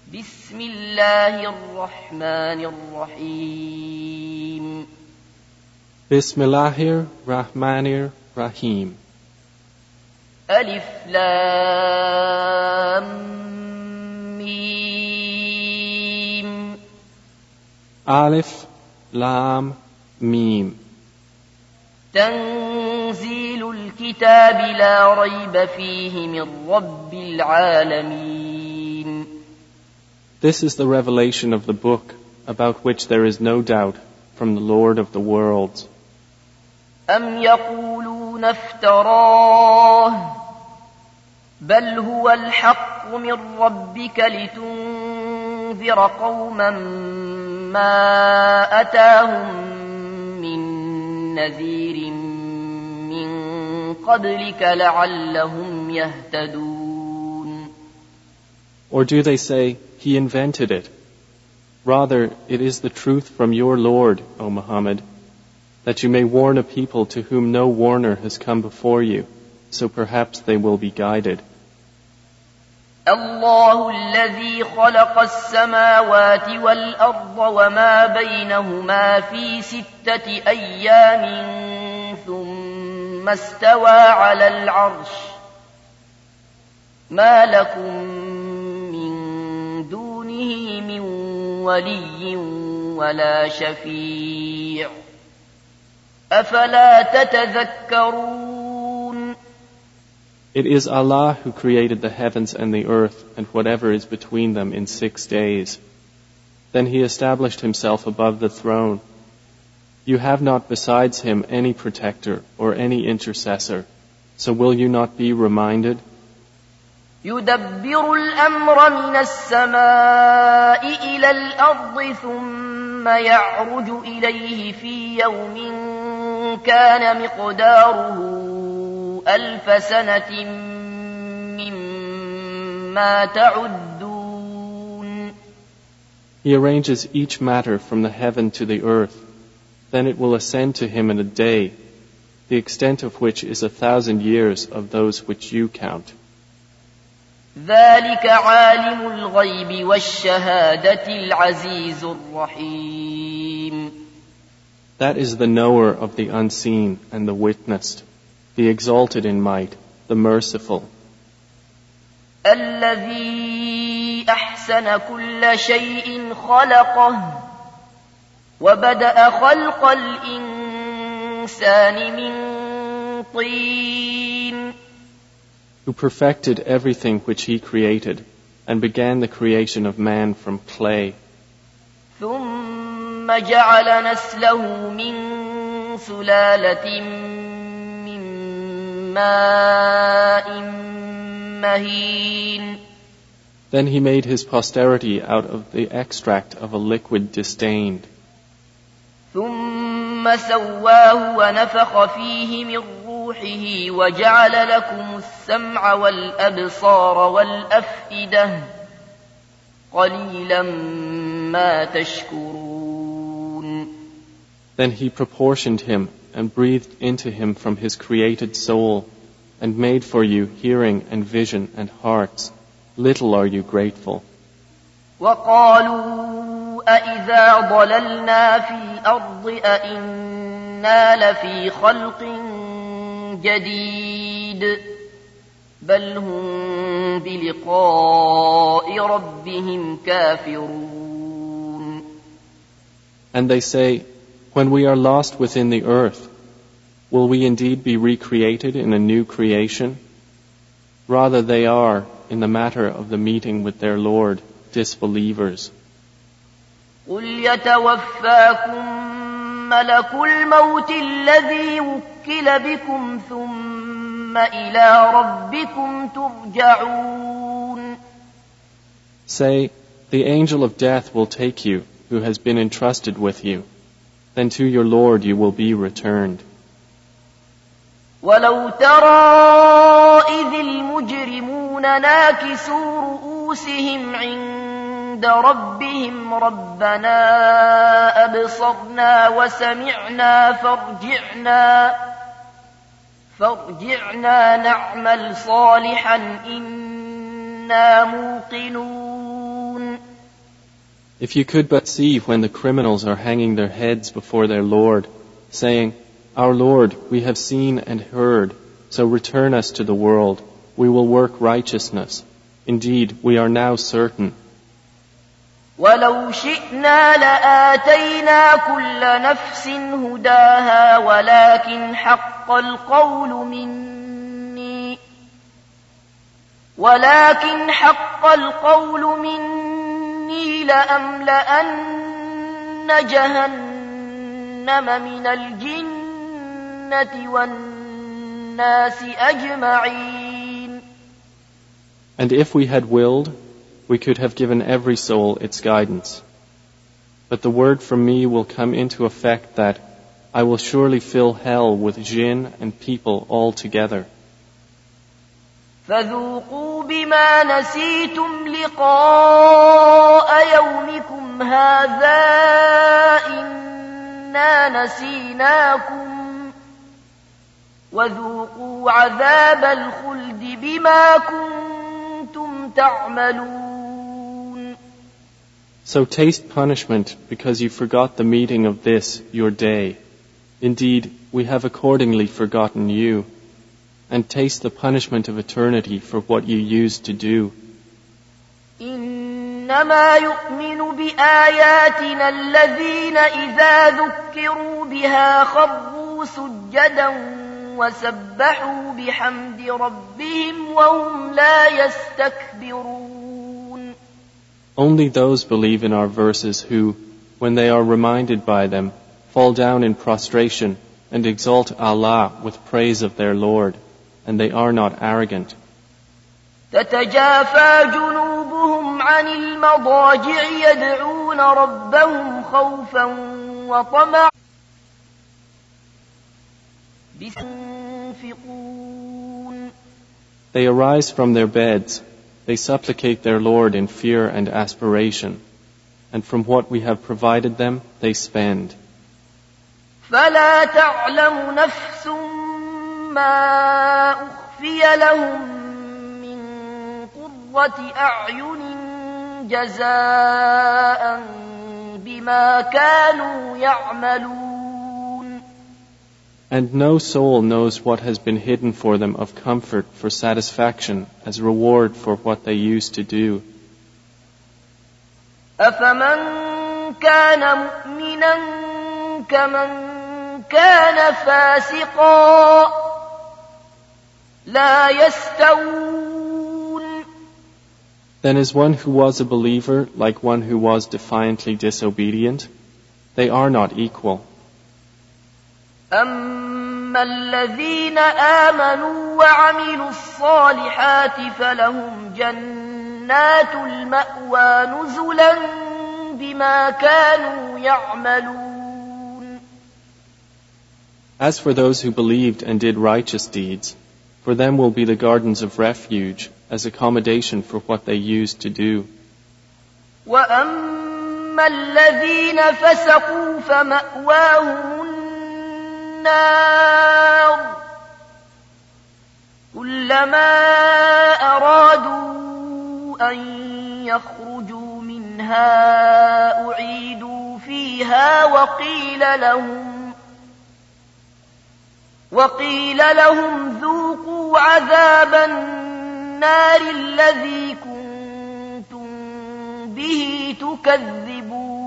بسم الله الرحمن الرحيم Bismillahir Rahmanir Rahim. ألف لام ميم. Alif Lam Mim. تنزيل الكتاب لا ريب فيه من رب العالمين. This is the revelation of the book about which there is no doubt from the Lord of the worlds. أم يقولون افتراه بل هو الحق من ربك لتنذر قوما ما أتاهم من نذير من قبلك لعلهم يهتدون. Or do they say, he invented it? Rather, it is the truth from your Lord, O Muhammad, that you may warn a people to whom no warner has come before you, so perhaps they will be guided. الله الذي خلق السماوات والأرض وما بينهما في 6 أيام ثم استوى على العرش ما لكم من دونه من ولي ولا شفيع أفلا تتذكرون. It is Allah who created the heavens and the earth and whatever is between them in 6 days. Then He established Himself above the throne. You have not besides Him any protector or any intercessor, so will you not be reminded? يدبر الأمر من السماء إلى الأرض ثم يعرج إليه في يوم كان مقداره 1000 سنة مما تعدون. He arranges each matter from the heaven to the earth. Then it will ascend to Him in a day, the extent of which is 1,000 years of those which you count. ذلك عالم الغيب والشهادة العزيز الرحيم. That is the knower of the unseen and the witnessed, the exalted in might, the merciful. الذي أحسن كل شيء خلقه وبدأ خلق الإنسان من طين. Who perfected everything which He created and began the creation of man from clay. ثم جعل نسله من سلالة من ماء مهين. Then He made His posterity out of the extract of a liquid disdained. ثم سواه ونفخ فيه من روحه وجعل لكم السمع والأبصار والأفئدة قليلا ما تشكرون. Then He proportioned Him and breathed into Him from His created soul and made for you hearing and vision and hearts. Little are you grateful. وقالوا أإذا ضللنا في الأرض أإنا لفي خلق جديد بل هم بلقاء ربهم كافرون. And they say, when we are lost within the earth, will we indeed be recreated in a new creation? Rather they are, in the matter of the meeting with their Lord, disbelievers. قل يتوفاكم ملك الموت الذي وكل بكم ثم إلى ربكم ترجعون. Say, the angel of death will take you, who has been entrusted with you. Then to your Lord you will be returned. ولو ترى إذ المجرمون ناكسوا رؤوسهم عند ربهم ربنا أبصرنا وسمعنا فارجعنا نعمل صالحا إنا موقنون. If you could but see when the criminals are hanging their heads before their Lord, saying, Our Lord, we have seen and heard, so return us to the world. We will work righteousness. Indeed, we are now certain. ولو شئنا لآتينا كل نفس هداها ولكن حق القول مني لأملأن جهنم من الجنة والناس أجمعين. And if we had willed, we could have given every soul its guidance. But the word from me will come into effect that I will surely fill hell with jinn and people all together. فذوقوا بما نسيتم لقاء يومكم هذا إنا نسيناكم وذوقوا عذاب الخلد بما كنتم تعملون. So taste punishment because you forgot the meeting of this, your day. Indeed, we have accordingly forgotten you. And taste the punishment of eternity for what you used to do. إنما يؤمن بآياتنا الذين إذا ذكروا بها خروا سجدا وسبحوا بحمد ربهم وهم لا يستكبرون. Only those believe in our verses who, when they are reminded by them, fall down in prostration and exalt Allah with praise of their Lord, and they are not arrogant. تتجافى جنوبهم عن المضاجع يدعون ربهم خوفا وطمعا ينفقون. They arise from their beds, they supplicate their Lord in fear and aspiration, and from what we have provided them they spend. فلا تعلم نفس ما أخفي لهم من قرة أعين جزاء بما كانوا يعملون. And no soul knows what has been hidden for them of comfort for satisfaction as reward for what they used to do. أفمن كان مؤمنا كمن كان فاسقا لا يستوون. Then is one who was a believer like one who was defiantly disobedient? They are not equal. أما الذين آمنوا وعملوا الصالحات فلهم جنات المأوى نزلا بما كانوا يعملون. As for those who believed and did righteous deeds, for them will be the gardens of refuge as accommodation for what they used to do. وأما الذين فسقوا فمأواهم النار كلما أرادوا أن يخرجوا منها أعيدوا فيها وقيل لهم ذوقوا عذاب النار الذي كنتم به تكذبون.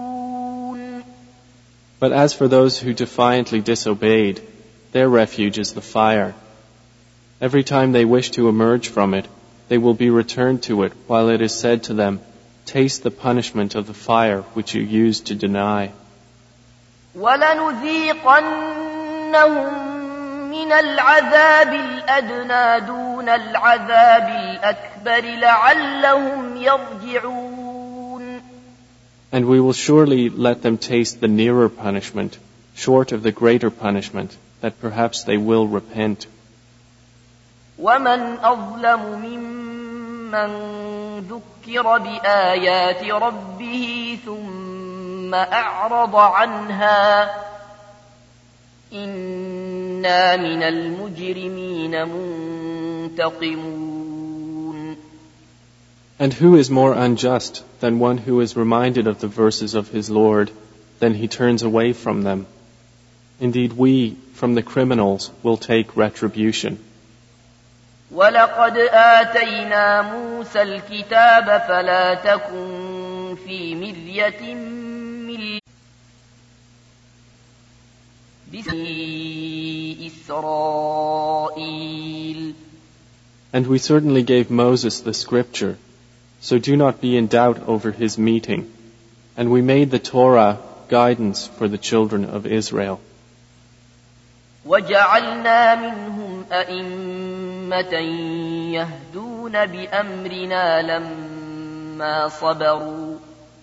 But as for those who defiantly disobeyed, their refuge is the fire. Every time they wish to emerge from it, they will be returned to it while it is said to them, taste the punishment of the fire which you used to deny. وَلَنُذِيقَنَّهُمْ من العذاب الأدنى دون العذاب الأكبر لعلهم يرجعون. And we will surely let them taste the nearer punishment, short of the greater punishment, that perhaps they will repent. ومن أظلم ممن ذكر بآيات ربه ثم أعرض عنها إنا من المجرمين منتقمون. And who is more unjust than one who is reminded of the verses of his Lord, then he turns away from them? Indeed, we, from the criminals, will take retribution. وَلَقَدْ آتَيْنَا مُوسَى الْكِتَابَ فَلَا تَكُنْ فِي مِرْيَةٍ مِّن بِنِي إِسْرَائِيلَ. And we certainly gave Moses the scripture, so do not be in doubt over his meeting. And we made the Torah guidance for the children of Israel. وَجَعَلْنَا مِنْهُمْ أَئِمَّةً يَهْدُونَ بِأَمْرِنَا لَمَّا صَبَرُوا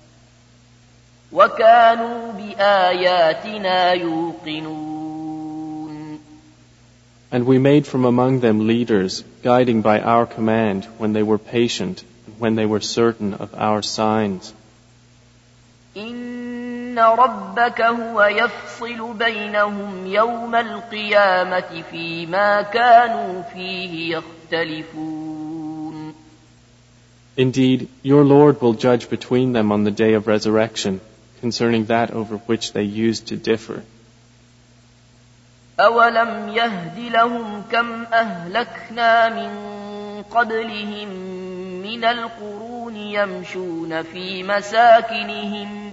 وَكَانُوا بِآيَاتِنَا يُوقِنُونَ. And we made from among them leaders, guiding by our command when they were patient and when they were certain of our signs. إِنَّ رَبَّكَ هُوَ يَفْصِلُ بَيْنَهُمْ يَوْمَ الْقِيَامَةِ فِيمَا كَانُوا فِيهِ يَخْتَلِفُونَ. Indeed, your Lord will judge between them on the day of resurrection concerning that over which they used to differ. أَوَلَمْ يَهْدِ لَهُمْ كَمْ أَهْلَكْنَا مِنْ قَبْلِهِمْ مِنَ الْقُرُونِ يَمْشُونَ فِي مَسَاكِنِهِمْ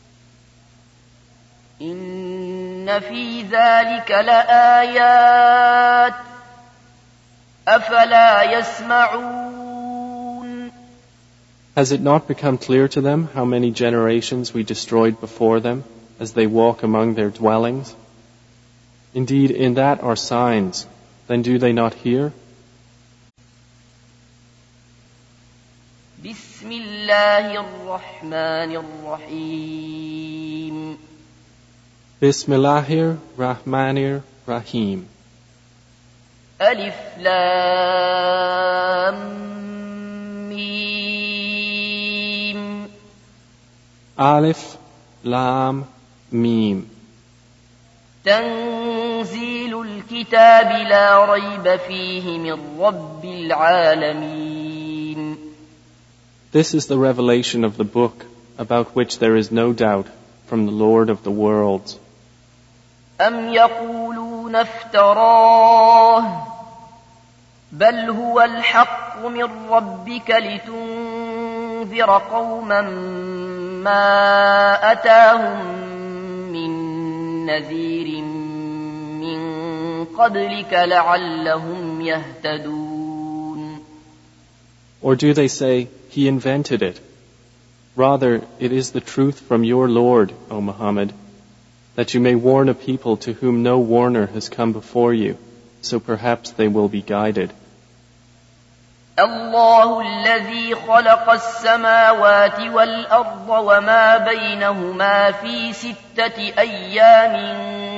إِنَّ فِي ذَلِكَ لَآيَاتٍ أَفَلَا يَسْمَعُونَ. Has it not become clear to them how many generations we destroyed before them as they walk among their dwellings? Indeed, in that are signs. Then do they not hear? بسم الله الرحمن الرحيم. Bismillahir Rahmanir Rahim. ألف لام ميم. Alif Lam Mim. تنزيل الكتاب لا ريب فيه من رب العالمين. This is the revelation of the book about which there is no doubt from the Lord of the worlds. أم يقولون افتراه بل هو الحق من ربك لتنذر قوما ما أتاهم من نذير من قبلك لعلهم يهتدون. Or do they say, he invented it? Rather, it is the truth from your Lord, O Muhammad, that you may warn a people to whom no warner has come before you, so perhaps they will be guided. الله الذي خلق السماوات والأرض وما بينهما في 6 أيام